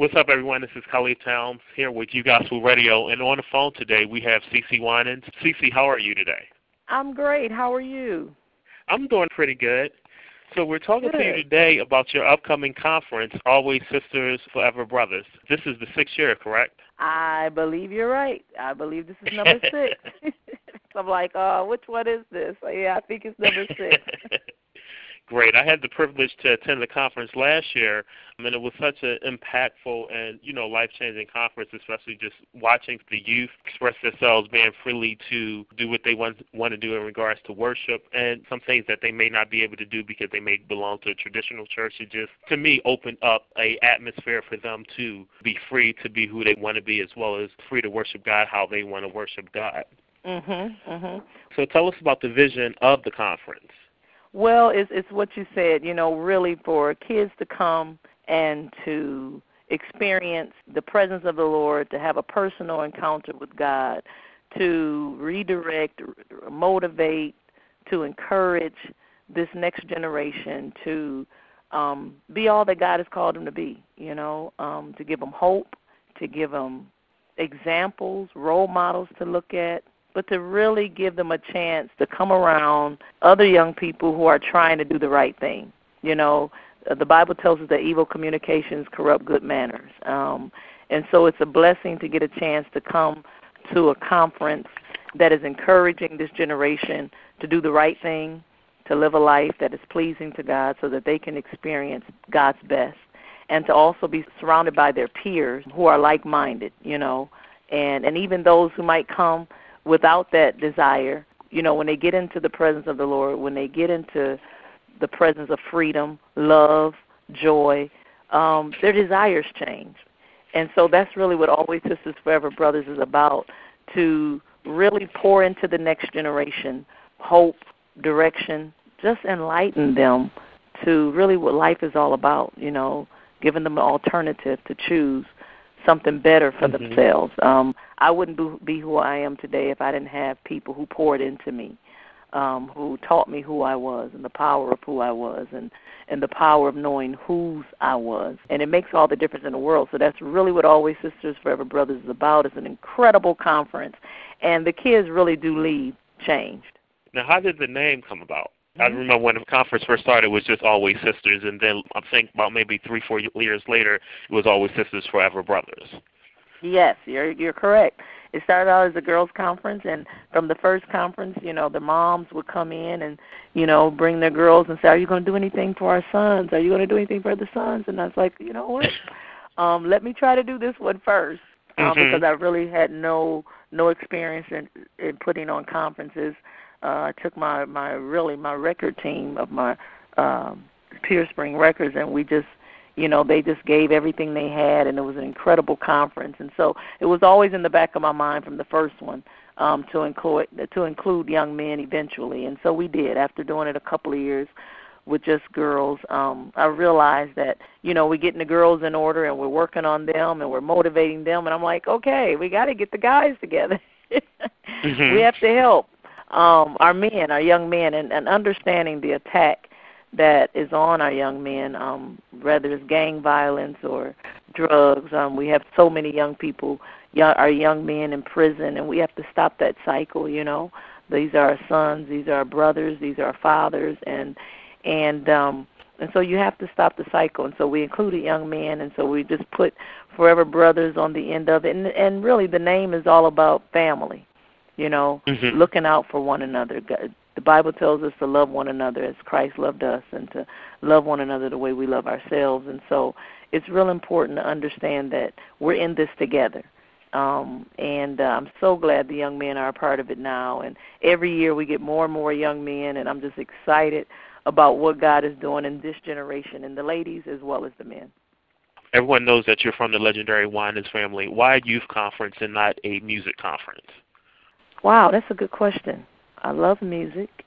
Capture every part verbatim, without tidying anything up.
What's up, everyone? This is Khalid Towns here with You Gospel Radio, and on the phone today we have Cece Winans. Cece, how are you today? I'm great. How are you? I'm doing pretty good. So we're talking Good. to you today about your upcoming conference, Always Sisters, Forever Brothers. This is the sixth year, correct? I believe you're right. I believe this is number six. I'm like, oh, which one is this? Yeah, I think it's number six. Great. I had the privilege to attend the conference last year, and it was such an impactful and, you know, life-changing conference, especially just watching the youth express themselves, being freely to do what they want, want to do in regards to worship and some things that they may not be able to do because they may belong to a traditional church. It just, to me, opened up a atmosphere for them to be free to be who they want to be, as well as free to worship God how they want to worship God. Mm-hmm, mm-hmm. So tell us about the vision of the conference. Well, it's, it's what you said, you know, really for kids to come and to experience the presence of the Lord, to have a personal encounter with God, to redirect, motivate, to encourage this next generation to um, be all that God has called them to be, you know, um, to give them hope, to give them examples, role models to look at, but to really give them a chance to come around other young people who are trying to do the right thing. You know, the Bible tells us that evil communications corrupt good manners. Um, and so it's a blessing to get a chance to come to a conference that is encouraging this generation to do the right thing, to live a life that is pleasing to God so that they can experience God's best, and to also be surrounded by their peers who are like-minded, you know, and, and even those who might come without that desire, you know, when they get into the presence of the Lord, when they get into the presence of freedom, love, joy, um, their desires change. And so that's really what Always Sisters Forever Brothers is about, to really pour into the next generation hope, direction, just enlighten them to really what life is all about, you know, giving them an alternative to choose something better for mm-hmm. themselves. Um, I wouldn't be who I am today if I didn't have people who poured into me, um, who taught me who I was and the power of who I was and, and the power of knowing whose I was. And it makes all the difference in the world. So that's really what Always Sisters Forever Brothers is about. It's an incredible conference, and the kids really do leave changed. Now, how did the name come about? I remember when the conference first started, it was just Always Sisters, and then I think about maybe three, four years later, it was Always Sisters Forever Brothers. Yes, you're you're correct. It started out as a girls' conference, and from the first conference, you know, the moms would come in and, you know, bring their girls and say, are you going to do anything for our sons? Are you going to do anything for the sons? And I was like, you know what, um, let me try to do this one first, um, mm-hmm. because I really had no no experience in, in putting on conferences. Uh, I took my, my really my record team of my um, Pure Spring Records, and we just, you know, they just gave everything they had, and it was an incredible conference. And so it was always in the back of my mind from the first one um, to include to include young men eventually. And so we did. After doing it a couple of years with just girls, um, I realized that, you know, we're getting the girls in order, and we're working on them, and we're motivating them. And I'm like, okay, we got to get the guys together. mm-hmm. We have to help. Um, our men, our young men, and, and understanding the attack that is on our young men, um, whether it's gang violence or drugs. Um, we have so many young people, young, our young men in prison, and we have to stop that cycle, you know. These are our sons, these are our brothers, these are our fathers, and and um, and so you have to stop the cycle. And so we included young men, and so we just put Forever Brothers on the end of it. And, and really the name is all about family. You know, mm-hmm. looking out for one another. The Bible tells us to love one another as Christ loved us, and to love one another the way we love ourselves. And so it's real important to understand that we're in this together. Um, and uh, I'm so glad the young men are a part of it now. And every year we get more and more young men, and I'm just excited about what God is doing in this generation, and the ladies as well as the men. Everyone knows that you're from the legendary Winans family. Why a youth conference and not a music conference? Wow, that's a good question. I love music.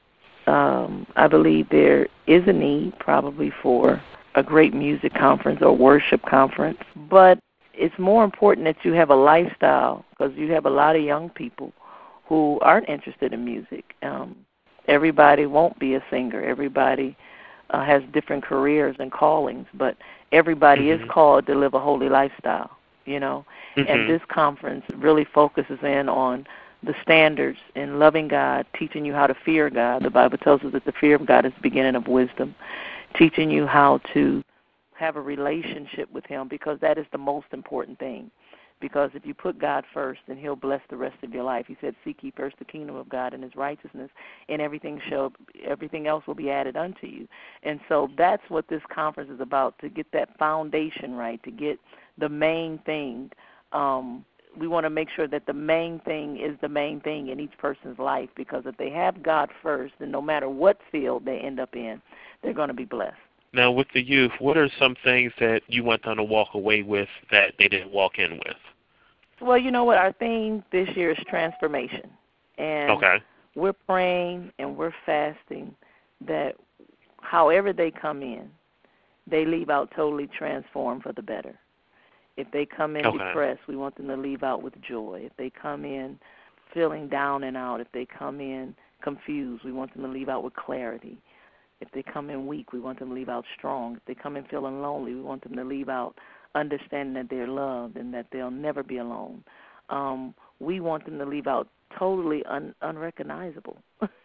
Um, I believe there is a need probably for a great music conference or worship conference, but it's more important that you have a lifestyle, because you have a lot of young people who aren't interested in music. Um, everybody won't be a singer. Everybody uh, has different careers and callings, but everybody mm-hmm. is called to live a holy lifestyle, you know. Mm-hmm. And this conference really focuses in on the standards in loving God, teaching you how to fear God. The Bible tells us that the fear of God is the beginning of wisdom, teaching you how to have a relationship with him, because that is the most important thing. Because if you put God first, then he'll bless the rest of your life. He said, seek ye first the kingdom of God and his righteousness, and everything shall, everything else will be added unto you. And so that's what this conference is about, to get that foundation right, to get the main thing. Um, we want to make sure that the main thing is the main thing in each person's life, because if they have God first, then no matter what field they end up in, they're going to be blessed. Now, with the youth, what are some things that you want them to walk away with that they didn't walk in with? Well, you know what? Our theme this year is transformation. And okay. we're praying and we're fasting that however they come in, they leave out totally transformed for the better. If they come in okay. depressed, we want them to leave out with joy. If they come in feeling down and out, if they come in confused, we want them to leave out with clarity. If they come in weak, we want them to leave out strong. If they come in feeling lonely, we want them to leave out understanding that they're loved and that they'll never be alone. Um, we want them to leave out totally un- unrecognizable.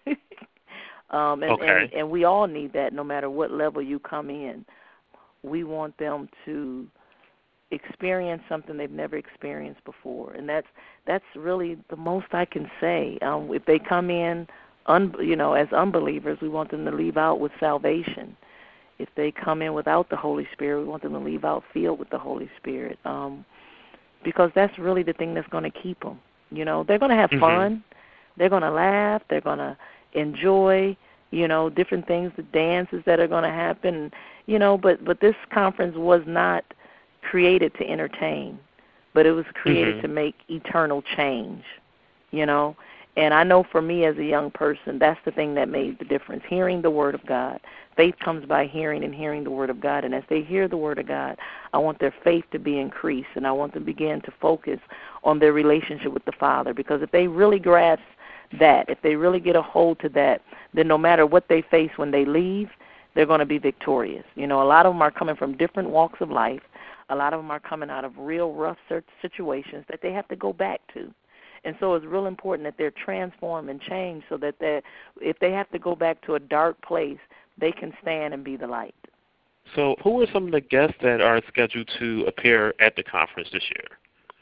um, and, okay. and, and we all need that no matter what level you come in. We want them to experience something they've never experienced before. And that's that's really the most I can say. Um, if they come in Un, you know, as unbelievers, we want them to leave out with salvation. If they come in without the Holy Spirit, we want them to leave out filled with the Holy Spirit, um, because that's really the thing that's going to keep them. You know, they're going to have mm-hmm. fun. They're going to laugh. They're going to enjoy, you know, different things, the dances that are going to happen, you know, but, but this conference was not created to entertain, but it was created mm-hmm. to make eternal change, you know. And I know for me as a young person, that's the thing that made the difference, hearing the Word of God. Faith comes by hearing and hearing the Word of God. And as they hear the Word of God, I want their faith to be increased, and I want them to begin to focus on their relationship with the Father. Because if they really grasp that, if they really get a hold to that, then no matter what they face when they leave, they're going to be victorious. You know, a lot of them are coming from different walks of life. A lot of them are coming out of real rough situations that they have to go back to. And so it's real important that they're transformed and changed so that they, if they have to go back to a dark place, they can stand and be the light. So who are some of the guests that are scheduled to appear at the conference this year?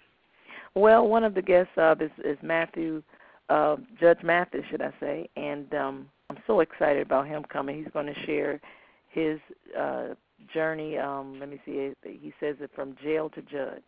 Well, one of the guests uh, is, is Matthew, uh, Judge Mathis, should I say, and um, I'm so excited about him coming. He's going to share his uh, journey. Um, let me see. He says it from jail to judge.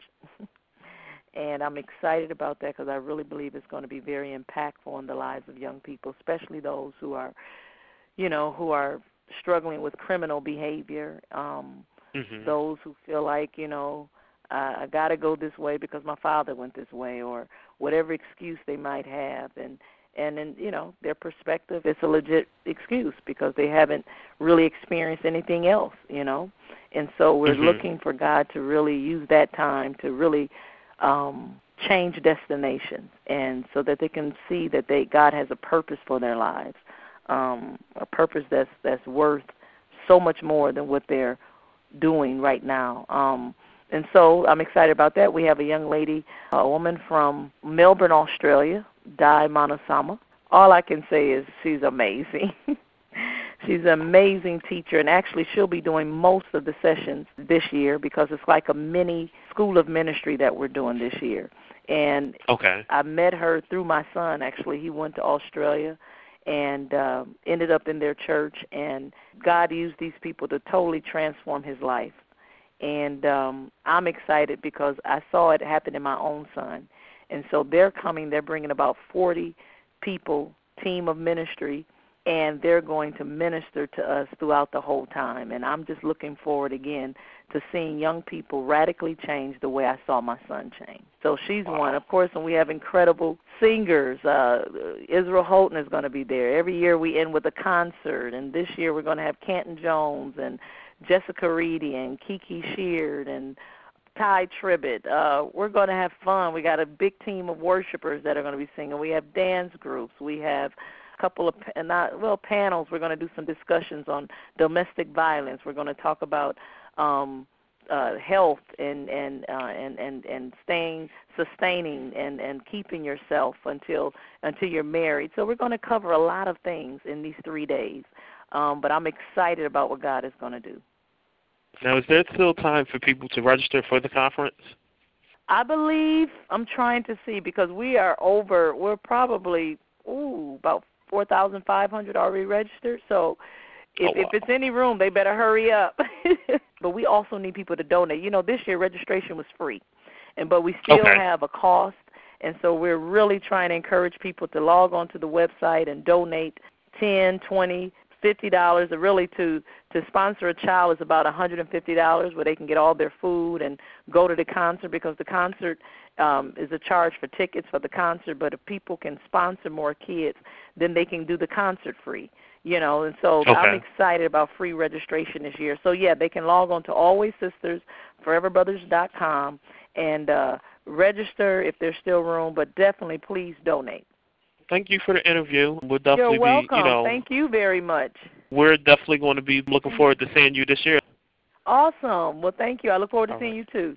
And I'm excited about that because I really believe it's going to be very impactful in the lives of young people, especially those who are, you know, who are struggling with criminal behavior, um, mm-hmm. those who feel like, you know, uh, I got to go this way because my father went this way, or whatever excuse they might have. And, and in, you know, their perspective, it's a legit excuse because they haven't really experienced anything else, you know. And so we're mm-hmm. looking for God to really use that time to really Um, change destinations, and so that they can see that they God has a purpose for their lives, um, a purpose that's that's worth so much more than what they're doing right now. Um, and so I'm excited about that. We have a young lady, a woman from Melbourne, Australia, Di Manasama. All I can say is she's amazing. She's an amazing teacher, and actually she'll be doing most of the sessions this year because it's like a mini school of ministry that we're doing this year. And okay. I met her through my son, actually. He went to Australia and uh, ended up in their church, and God used these people to totally transform his life. And um, I'm excited because I saw it happen in my own son. And so they're coming, they're bringing about forty people, team of ministry, and they're going to minister to us throughout the whole time. And I'm just looking forward again to seeing young people radically change the way I saw my son change. So she's wow. one. Of course, and we have incredible singers. Uh, Israel Houghton is going to be there. Every year we end with a concert, and this year we're going to have Canton Jones and Jessica Reedy and Kiki Sheard and Ty Tribbett. Uh, we're going to have fun. We got a big team of worshipers that are going to be singing. We have dance groups. We have couple of not well panels. We're going to do some discussions on domestic violence. We're going to talk about um, uh, health and and, uh, and and and staying sustaining and, and keeping yourself until until you're married. So we're going to cover a lot of things in these three days. Um, but I'm excited about what God is going to do. Now, is there still time for people to register for the conference? I believe, I'm trying to see, because we are over, we're probably, ooh, about four thousand five hundred already registered. So if, oh, wow. if it's any room, they better hurry up. But we also need people to donate. You know, this year registration was free, and but we still okay. have a cost. And so we're really trying to encourage people to log on to the website and donate ten, twenty, fifty dollars. Really, to, to sponsor a child is about one hundred fifty dollars, where they can get all their food and go to the concert, because the concert um, is a charge for tickets for the concert. But if people can sponsor more kids, then they can do the concert free. You know, and so okay. I'm excited about free registration this year. So, yeah, they can log on to always sisters forever brothers dot com and uh, register if there's still room, but definitely please donate. Thank you for the interview. We'll definitely You're welcome. be, you know, thank you very much. We're definitely going to be looking forward to seeing you this year. Awesome. Well, thank you. I look forward to All seeing right. you too.